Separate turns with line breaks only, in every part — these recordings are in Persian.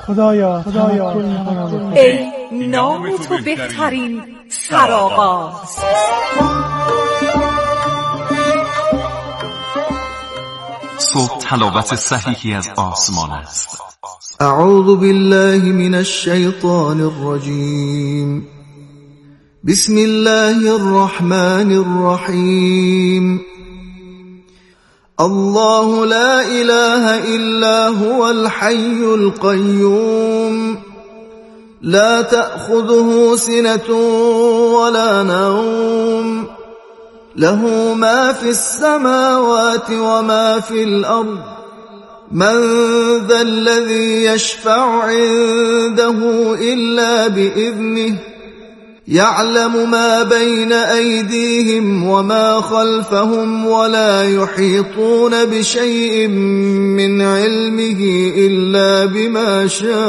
خدایا
ای نام تو بهترین سرآغاز.
صبح تلاوت صحیحی از آسمان است.
اعوذ بالله من الشیطان الرجیم. بسم الله الرحمن الرحیم. الله لا اله الا هو الحي القيوم لا تأخذه سنة ولا نوم له ما في السماوات وما في الأرض من ذا الذي يشفع عنده إلا بإذنه يعلم ما بين أيديهم وما خلفهم ولا يحيطون بشيء من علمه إلا بما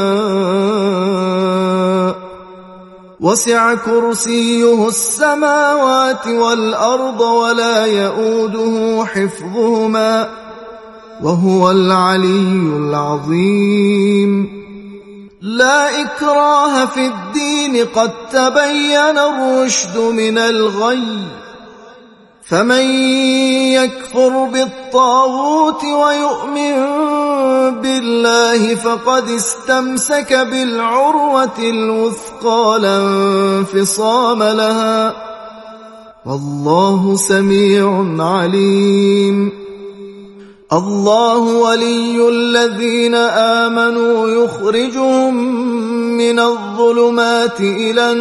شاء وسع كرسيه السماوات والأرض ولا يؤوده حفظهما وهو العلي العظيم. لا إكراه في الدين قد تبين الرشد من الغي فمن يكفر بالطاغوت ويؤمن بالله فقد استمسك بالعروة الوثقى لا انفصام لها والله سميع عليم. الله ولي الذين آمنوا يخرجهم من الظلمات إلى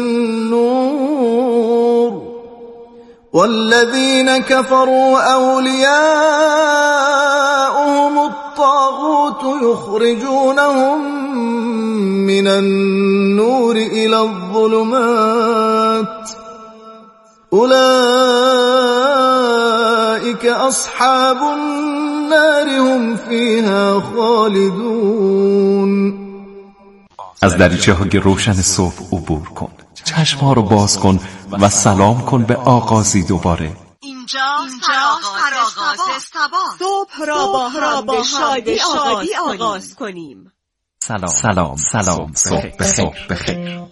النور والذين كفروا أولياؤهم الطاغوت يخرجونهم من النور إلى الظلمات أولئك أصحاب النار هم فيها خالدون.
از دریچه های روشن صبح عبور کن، چشم ها رو باز کن و سلام کن به آغازی دوباره.
اینجا سرآغاز استباست. صبح را با شادی آغاز کنیم.
سلام صبح بخیر.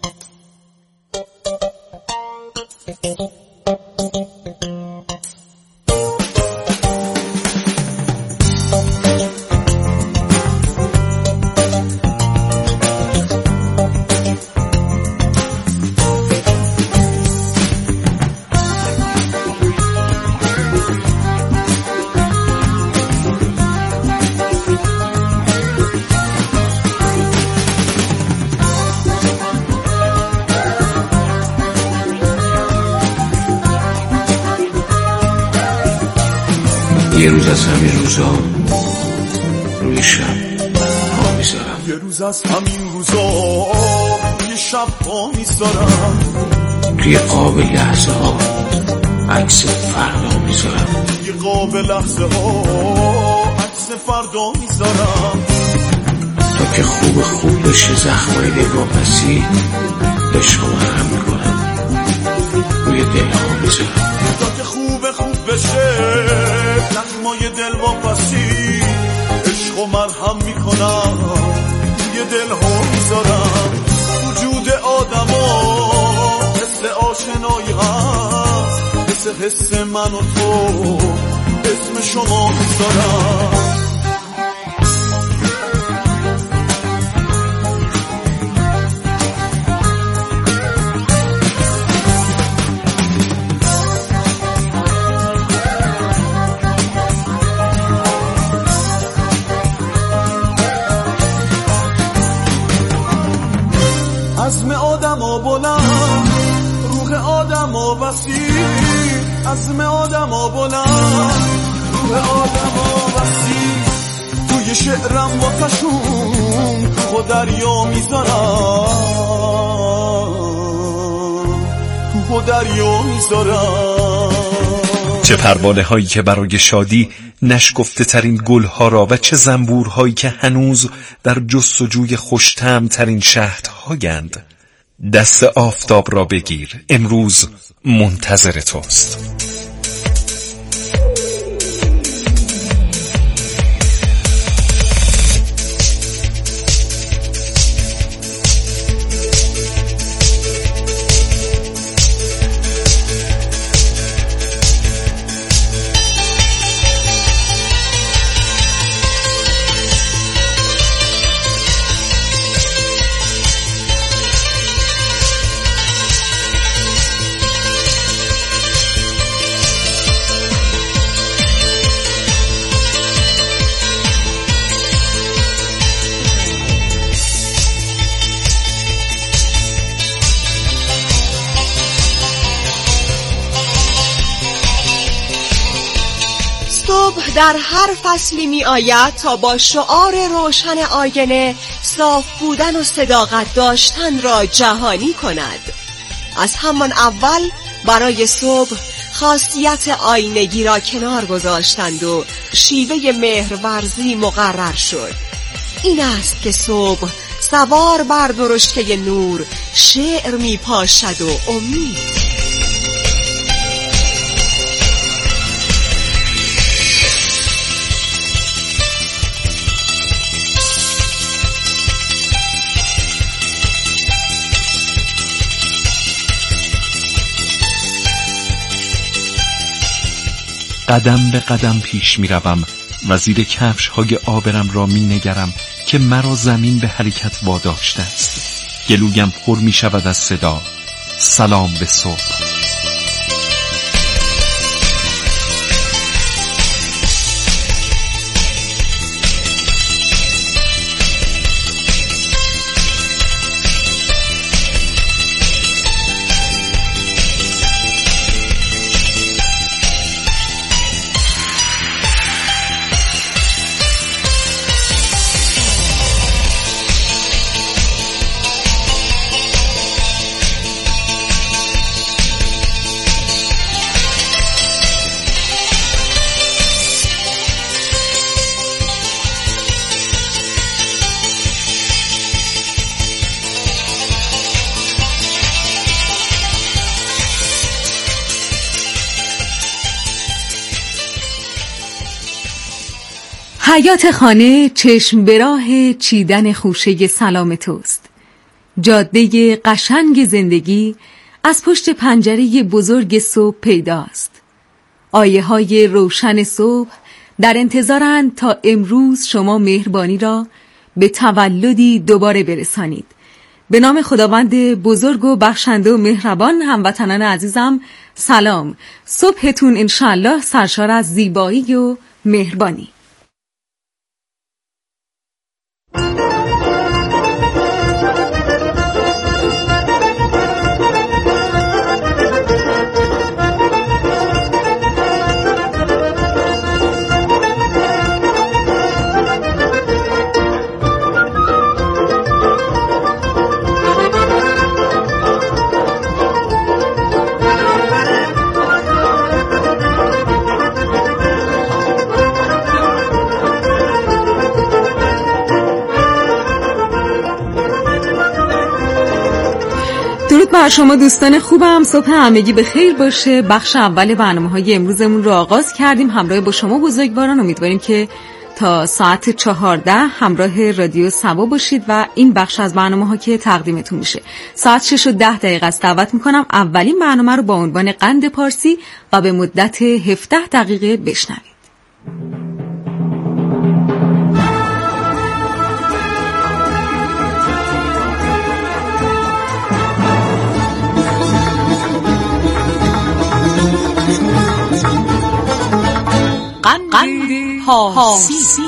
یه روز از همین روزا روی شب پا میذارم.
یه روز از همین روزا روی شب پا میذارم.
توی قاب لحظه ها عکس فردا میذارم.
توی قاب لحظه ها عکس فردا میذارم.
تا که خوب بشه زخمای دلواپسی عشق مرهم میکنم روی دلها میذارم.
تا که خوب بشه زخمای دلواپسی عشق و مرهم میکنم روی دلها میذارم. وجود آدما مثل آشنایی هست، مثل حس من و تو اسم شما میذارم. عزم آدما بلند، روح آدما وسیع. عزم آدما بلند، روح آدما وسیع. توی شعرم واسشون کوه و دریا میذارم، کوه و دریا میذارم.
چه پروانه هایی که برای شادی نشکفته ترین گل ها را و چه زنبور هایی که هنوز در جستجوی خوش‌طعم ترین شهد هایند. دست آفتاب را بگیر، امروز منتظر توست.
صبح در هر فصلی می آید تا با شعار روشن آینه صاف بودن و صداقت داشتن را جهانی کند. از همان اول برای صبح خاصیت آینگی را کنار گذاشتند و شیوه مهرورزی مقرر شد. این است که صبح سوار بر درشکه نور شعر می پاشد و امید.
قدم به قدم پیش می روم و زیر کفش های آبرم را می نگرم که مرا زمین به حرکت واداشته است. گلویم پر می شود از صدا. سلام به صبح.
حیات خانه چشم به راه چیدن خوشه سلام توست. جاده قشنگ زندگی از پشت پنجره بزرگ صبح پیداست. آیه های روشن صبح در انتظارند تا امروز شما مهربانی را به تولدی دوباره برسانید. به نام خداوند بزرگ و بخشنده و مهربان. هموطنان عزیزم سلام. صبحتون انشالله سرشار از زیبایی و مهربانی. درود بر شما دوستان خوبم. صبح همگی به خیر باشه. بخش اول برنامه‌های امروزمون رو آغاز کردیم همراه با شما بزرگواران. امیدواریم که تا ساعت 14 همراه رادیو سبا باشید و این بخش از برنامه‌ها که تقدیمتون میشه ساعت 6:10 است. دعوت میکنم اولین برنامه رو با عنوان قند پارسی و به مدت 17 دقیقه بشنوید.
قند پارسی.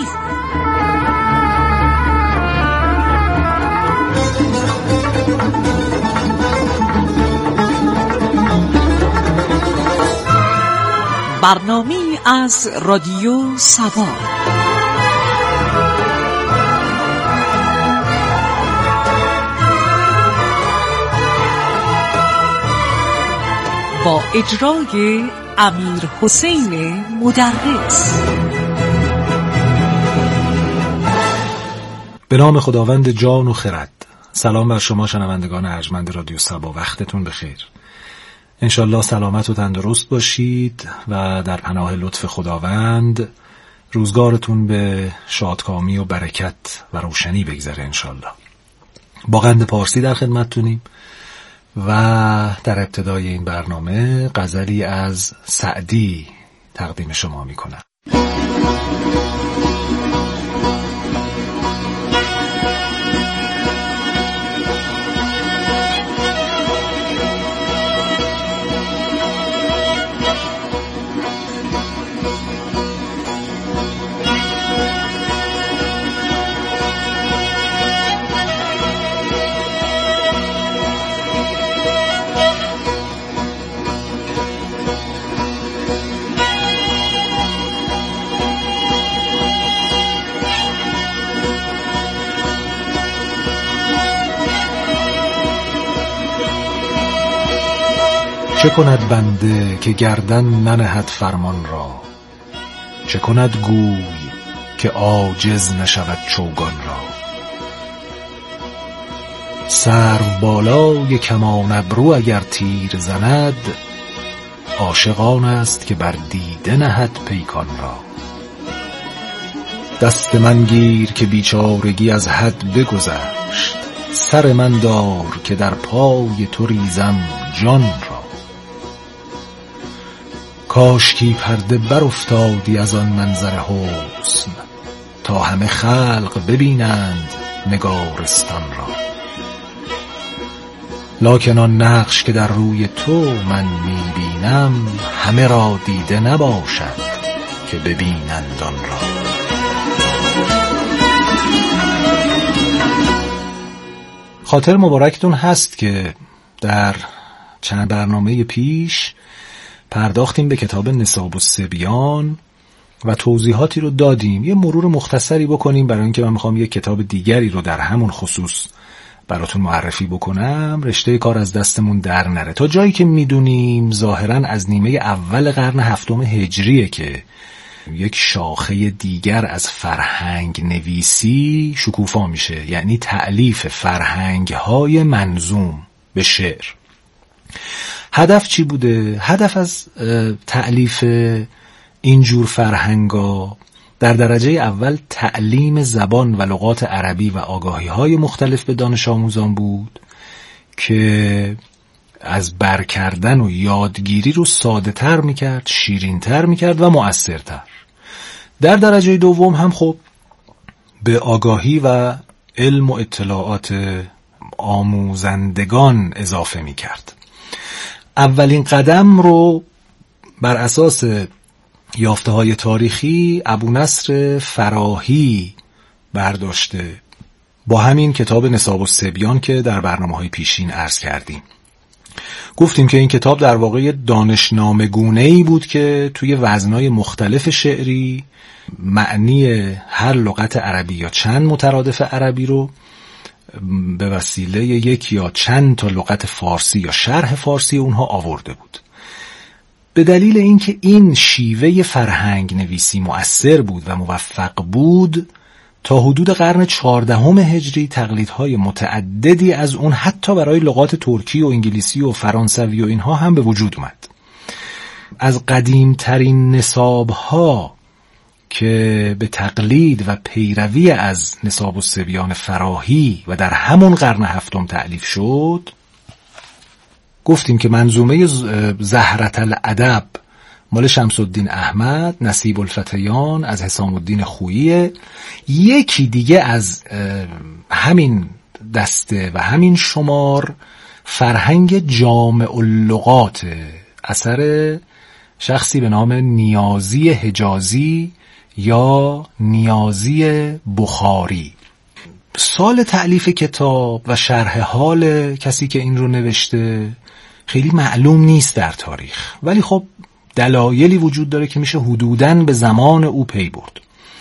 برنامه از رادیو سبا. با اجرای امیر حسین مدرس.
به نام خداوند جان و خرد. سلام بر شما شنوندگان ارجمند رادیو سبا. وقتتون بخیر. انشالله سلامت و تندرست باشید و در پناه لطف خداوند روزگارتون به شادکامی و برکت و روشنی بگذره انشالله. با قند پارسی در خدمتتونیم و در ابتدای این برنامه غزلی از سعدی تقدیم شما میکنم. چه کند بنده که گردن ننهد فرمان را؟ چه کند گوی که عاجز نشود چوگان را؟ سرو بالای کمان ابرو اگر تیر زند، عاشق آن است که بر دیده نهد پیکان را. دست من گیر که بیچارگی از حد بگذشت، سر من دار که در پای تو ریزم جان را. کاشکی پرده بر افتادی از آن منظر حسن، تا همه خلق ببینند نگارستان را. لکن آن نقش که در روی تو من میبینم، همه را دیده نباشد که ببینند آن را. خاطر مبارکتون هست که در چند برنامه پیش پرداختیم به کتاب نساب الصبیان و توضیحاتی رو دادیم. یه مرور مختصری بکنیم برای اینکه من میخوام یه کتاب دیگری رو در همون خصوص براتون معرفی بکنم، رشته کار از دستمون در نره. تا جایی که میدونیم ظاهراً از نیمه اول قرن هفتم هجریه که یک شاخه دیگر از فرهنگ نویسی شکوفا میشه، یعنی تألیف فرهنگ‌های منظوم به شعر. هدف چی بوده؟ هدف از تألیف اینجور فرهنگا در درجه اول تعلیم زبان و لغات عربی و آگاهی‌های مختلف به دانش آموزان بود که از برکردن و یادگیری رو ساده تر میکرد، شیرین تر میکرد و مؤثرتر. در درجه دوم هم خب به آگاهی و علم و اطلاعات آموزندگان اضافه میکرد. اولین قدم رو بر اساس یافته‌های تاریخی ابونصر فراهی برداشته با همین کتاب نساب الصبیان که در برنامه‌های پیشین عرض کردیم. گفتیم که این کتاب در واقع دانشنامه گونه‌ای بود که توی وزن‌های مختلف شعری معنی هر لغت عربی یا چند مترادف عربی رو به وسیله یک یا چند تا لغت فارسی یا شرح فارسی اونها آورده بود. به دلیل اینکه این شیوه فرهنگ نویسی مؤثر بود و موفق بود، تا حدود قرن 14 هجری تقلیدهای متعددی از اون حتی برای لغات ترکی و انگلیسی و فرانسوی و اینها هم به وجود اومد. از قدیمترین نسابها که به تقلید و پیروی از نساب الصبیان فراهی و در همون قرن هفتم تألیف شد، گفتیم که منظومه زهرة الادب مال شمس الدین احمد، نصیب الفتیان از حسام الدین خویی. یکی دیگه از همین دسته و همین شمار فرهنگ جامع اللغات، اثر شخصی به نام نیازی حجازی یا نیازی بخاری. سال تألیف کتاب و شرح حال کسی که این رو نوشته خیلی معلوم نیست در تاریخ، ولی خب دلایلی وجود داره که میشه حدوداً به زمان او پی برد.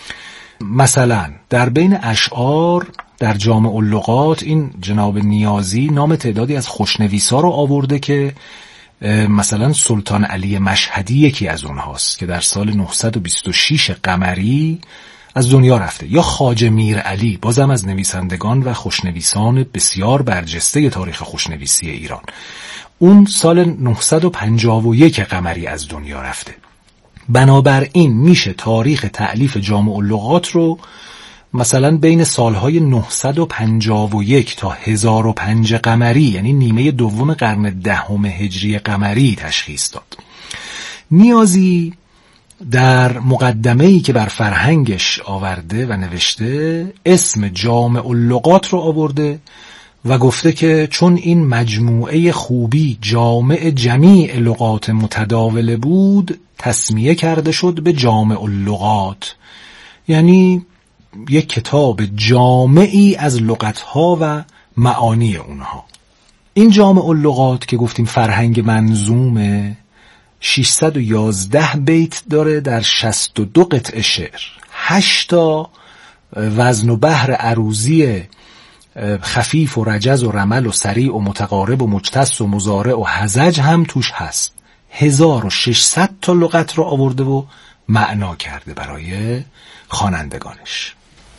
مثلا در بین اشعار در جامع اللغات این جناب نیازی نام تعدادی از خوشنویسا رو آورده که مثلا سلطان علی مشهدی یکی از اونهاست که در سال 926 قمری از دنیا رفته، یا خواجه میرعلی، بازم از نویسندگان و خوشنویسان بسیار برجسته تاریخ خوشنویسی ایران، اون سال 951 قمری از دنیا رفته. بنابراین میشه تاریخ تألیف جامع اللغات رو مثلا بین سالهای 951 تا 1005 قمری، یعنی نیمه دوم قرن 10 هجری قمری تشخیص داد. نیازی در مقدمه‌ای که بر فرهنگش آورده و نوشته اسم جامع اللغات رو آورده و گفته که چون این مجموعه خوبی جامع جمیع لغات متداوله بود، تسمیه کرده شد به جامع اللغات، یعنی یک کتاب جامعی از لغتها و معانی اونها. این جامع اللغات که گفتیم فرهنگ منظومه 611 بیت داره در 62 قطعه شعر، 8 تا وزن و بحر عروضی خفیف و رجز و رمل و سریع و متقارب و مجتث و مضارع و هزج هم توش هست. 1600 تا لغت رو آورده و معنا کرده برای خوانندگانش.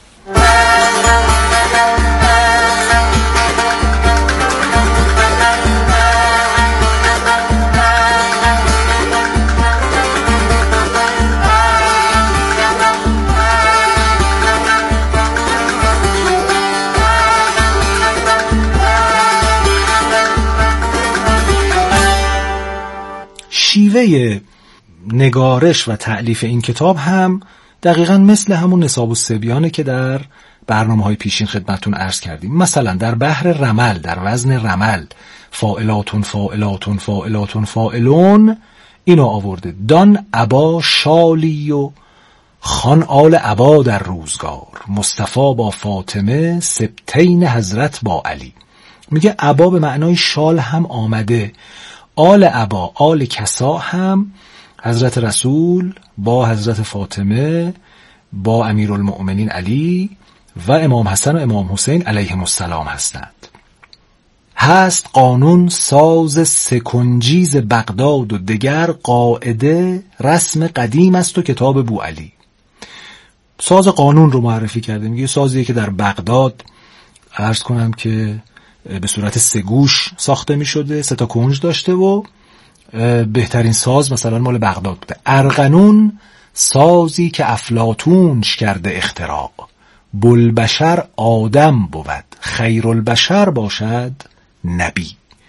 شیوه نگارش و تألیف این کتاب هم دقیقاً مثل همون نصاب الصبیانه که در برنامه‌های پیشین خدمتتون عرض کردیم. مثلا در بحر رمل، در وزن رمل، فاعلاتون فاعلاتون فاعلاتون فاعلون اینو آورده. دان ابا شالی و خان آل ابا در روزگار، مصطفی با فاطمه، سبتین حضرت با علی. میگه ابا به معنای شال هم آمده، آل ابا آل کسا هم حضرت رسول با حضرت فاطمه با امیرالمؤمنین علی و امام حسن و امام حسین علیهم السلام هستند. هست قانون ساز سکنجیز بغداد و دگر قاعده رسم قدیم است و کتاب بوعلی. ساز قانون رو معرفی کرده، میگه سازیه که در بغداد عرض کنم که به صورت 3 گوش ساخته می شده، 3 تا کنج داشته و بهترین ساز مثلا مال بغداد بوده. ارغنون سازی که افلاطونش کرده اختراع، بلبشر آدم بود، خیرالبشر باشد نبی.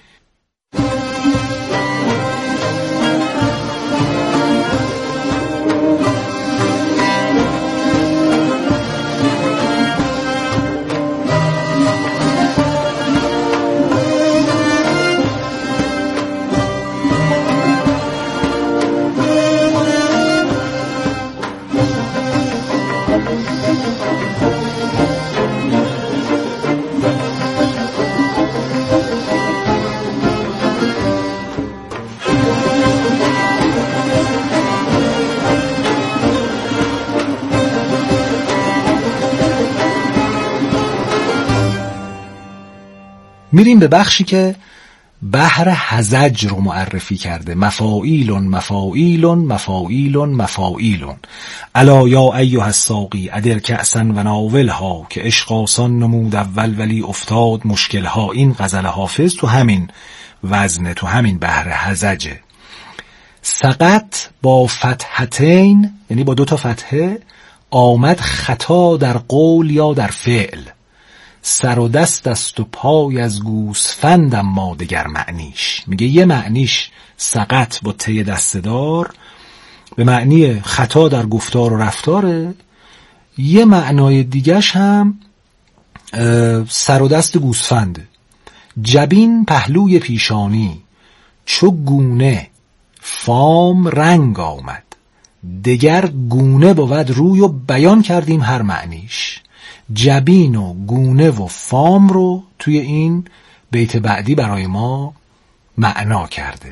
میریم به بخشی که بحر هزج رو معرفی کرده. مفاعیلون مفاعیلون مفاعیلون مفاعیلون الا یا ایها الساقی ادر کأسا و ناولها که عشق آسان نمود اول ولی افتاد مشکلها. این غزل حافظ تو همین وزنه، تو همین بحر هزجه. سقط با فتحتین یعنی با 2 تا فتحه، آمد خطا در قول یا در فعل. سر و دست است و پای از گوسفند اما دگر معنیش. میگه یه معنیش سقط با ته دستدار به معنی خطا در گفتار و رفتاره، یه معنای دیگش هم سر و دست گوسفنده. جبین پهلوی پیشانی چو گونه فام رنگ آمد، دگر گونه بود روی و بیان کردیم هر معنیش. جبین و گونه و فام رو توی این بیت بعدی برای ما معنا کرده.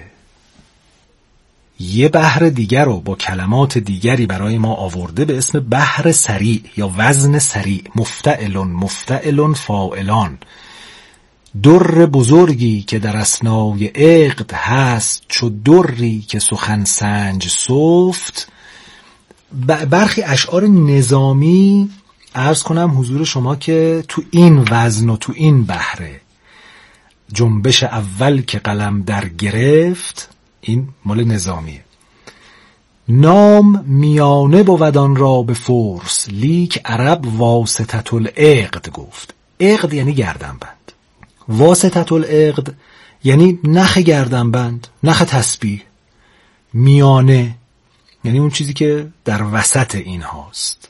یه بحر دیگر رو با کلمات دیگری برای ما آورده به اسم بحر سریع یا وزن سریع. مفتعلون مفتعلون فاعلان. در بزرگی که در اثنای عقد هست چو دری که سخن سنج سفت. برخی اشعار نظامی عرض کنم حضور شما که تو این وزن و تو این بحره. جنبش اول که قلم در گرفت، این مال نظامیه. نام میانه بود آن را به فرس، لیک عرب واسطة العقد گفت. عقد یعنی گردنبند، واسطة العقد یعنی نخ گردنبند، نخ تسبیح. میانه یعنی اون چیزی که در وسط این هاست.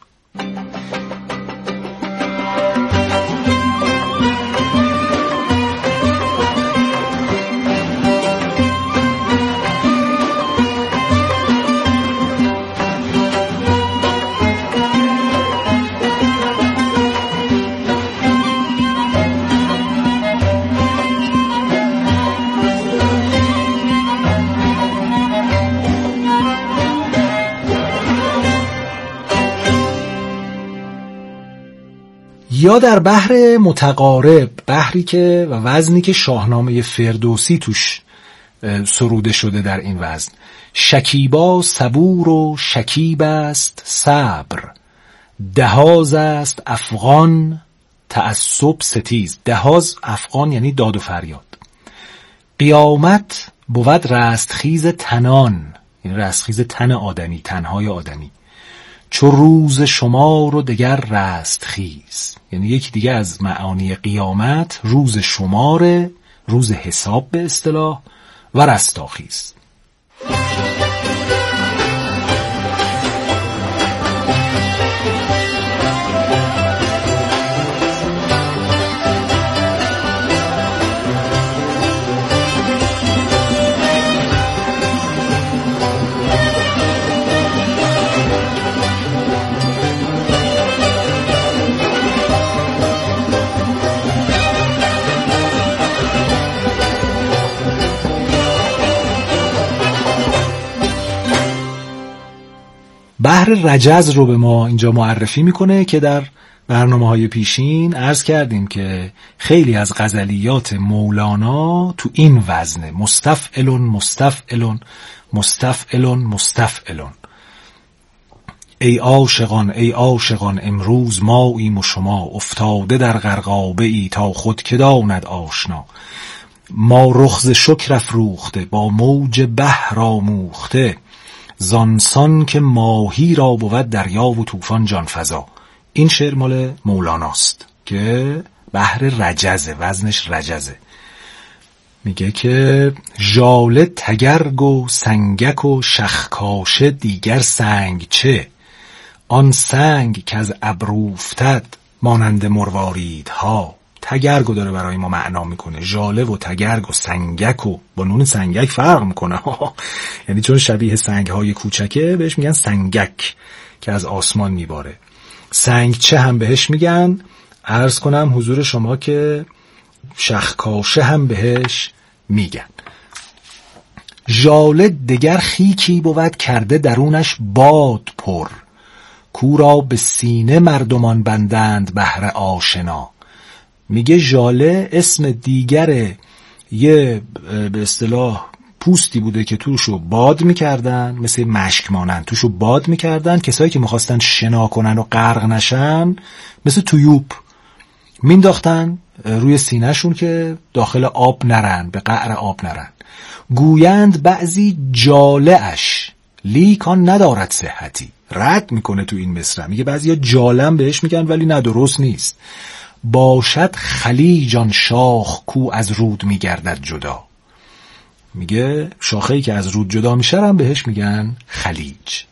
یا در بحر متقارب، بحری که و وزنی که شاهنامه فردوسی توش سروده شده در این وزن: شکیبا صبور و شکیب است صبر، دهاز است افغان تعصب ستیز. دهاز افغان یعنی داد و فریاد. قیامت بود رستخیز تنان، یعنی رستخیز تن آدمی، تنهای آدمی. چو روز شمار و دگر رستخیز، یعنی یکی دیگه از معانی قیامت روز شمار، روز حساب به اصطلاح، و رستاخیز. بحر رجز رو به ما اینجا معرفی میکنه که در برنامه‌های پیشین عرض کردیم که خیلی از غزلیات مولانا تو این وزنه: مستفعلون مستفعلون مستفعلون مستفعلون. ای عاشقان امروز ماییم و شما، افتاده در غرقابه ای تا خود که داند آشنا. ما رخز شکر افروخته با موج بحر آموخته، زانسان که ماهی را بود دریا و طوفان جان فزا. این شعر مال مولاناست که بحر رجزه، وزنش رجزه. میگه که ژاله تگرگ و سنگک و شخکاشه دیگر سنگ چه، آن سنگ که از ابرو افتد مانند مرواریدها. تگرگو داره برای ما معنا میکنه. ژاله و تگرگ و سنگک و با نون سنگک فرق میکنه یعنی چون شبیه سنگ های کوچکه بهش میگن سنگک که از آسمان میباره. سنگ چه هم بهش میگن. عرض کنم حضور شما که شخکاشه هم بهش میگن. ژاله دگر خیکی بود کرده درونش باد پر، کورا به سینه مردمان بندند بهر آشنا. میگه ژاله اسم دیگر یه به اصطلاح پوستی بوده که توشو باد میکردن، مثل مشک مانند توشو باد میکردن. کسایی که میخواستن شنا کنن و غرق نشن مثل تویوب مینداختن روی سینهشون که داخل آب نرن، به قعر آب نرن. گویند بعضی جاله اش لیک آن ندارد صحتی. رد میکنه تو این مصرع، میگه بعضیا جالم بهش میگن ولی نه، درست نیست. باشد خلیج آن شاخ کو از رود میگردد جدا. میگه شاخه‌ای که از رود جدا میشه هم بهش میگن خلیج.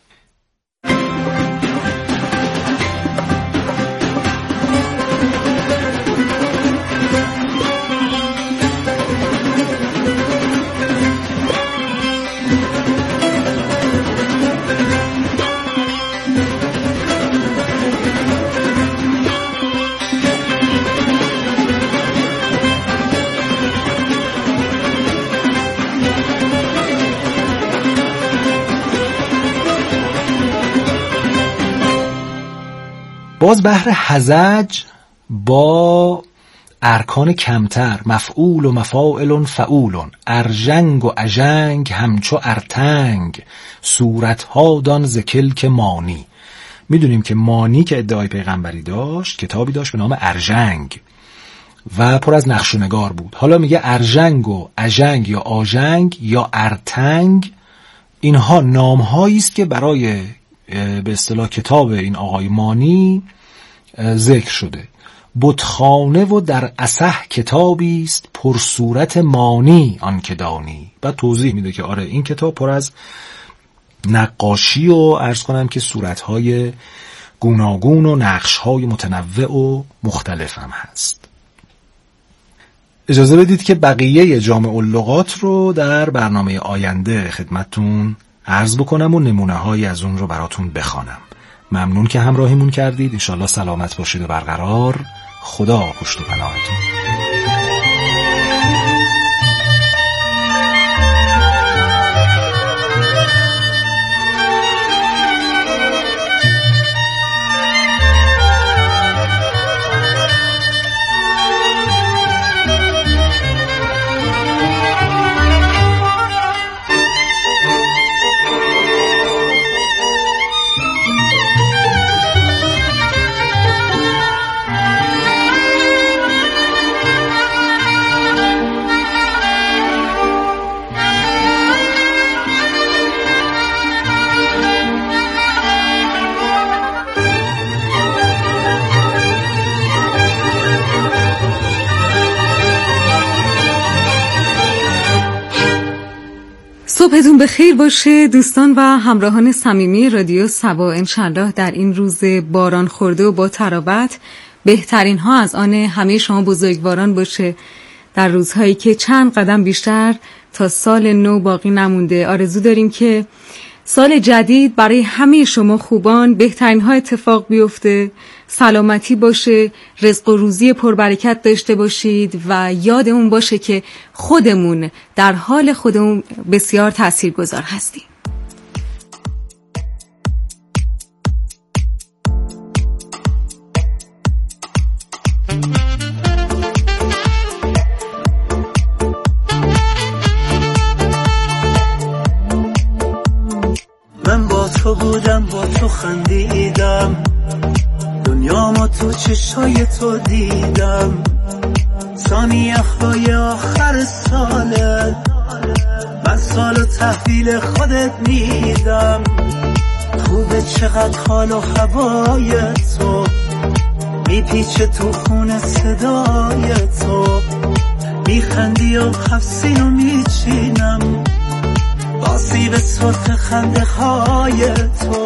باز بحر هزج با ارکان کمتر: مفعول و مفاعل فعولون، ارژنگ و اژنگ همچو ارتنگ، صورتها دان ز کلک مانی. میدونیم که مانی که ادعای پیغمبری داشت کتابی داشت به نام ارژنگ و پر از نقش و نگار بود. حالا میگه ارژنگ و اژنگ یا آژنگ یا ارتنگ، اینها نامهایی است که برای به اصطلاح کتاب این آقای مانی ذکر شده. بتخانه و در اصح کتابی است پر صورت مانی آن که دانی. بعد توضیح میده که آره این کتاب پر از نقاشی و عرض کنم که صورتهای گوناگون و نقشهای متنوع و مختلف هم هست. اجازه بدید که بقیه جامع اللغات رو در برنامه آینده خدمتتون عرض بکنم و نمونه هایی از اون رو براتون بخوانم. ممنون که همراهیمون کردید. انشالله سلامت باشید و برقرار. خدا پشت و پناهتون.
صبحتون بخیر باشه دوستان و همراهان صمیمی رادیو صبا. انشالله در این روز باران خورده و با تراوت بهترین ها از آن همه شما بزرگواران باشه. در روزهایی که چند قدم بیشتر تا سال نو باقی نمونده، آرزو داریم که سال جدید برای همه شما خوبان بهترین ها اتفاق بیفته، سلامتی باشه، رزق و روزی پربرکت داشته باشید و یادمون باشه که خودمون در حال خودمون بسیار تاثیرگذار هستیم.
من با تو بودم، با تو خندیدم، دنیامو تو چشای تو دیدم. ثانیه های آخر ساله، من سالو تحویل خودت میدم. خوبه چقدر حال و هوای تو، میپیچه تو خون صدای تو. میخندی و حفظینو میچینم، آسیب سرخ خنده های تو.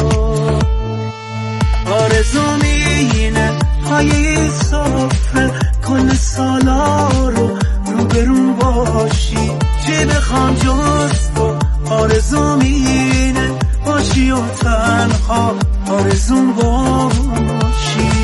آرزوم اینه پای سفره کل سالا رو برون باشی. چی بخوام جز تو؟ آرزوم اینه باشی و تنها آرزوم باشی.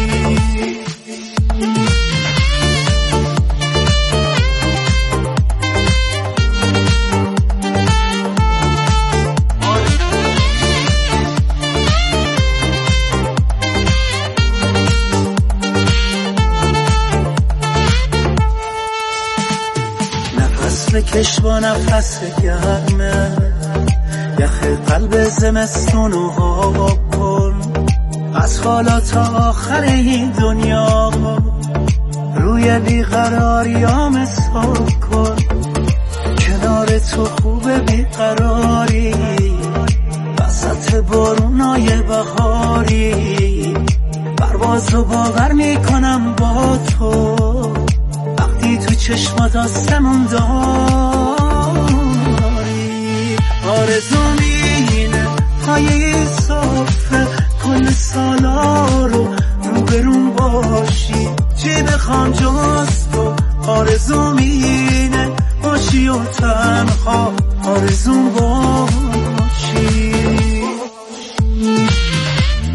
بکش با نفس گرمه، یخ قلب زمستونو ها کن. از حالا تا آخر این دنیا روی بیقراریام حساب کن. کنار تو خوبه بیقراری، وسط بارونای بهاری. پرواز رو باور میکنم با تو، تو چشمات آسمون داری. آرزوم اینه پای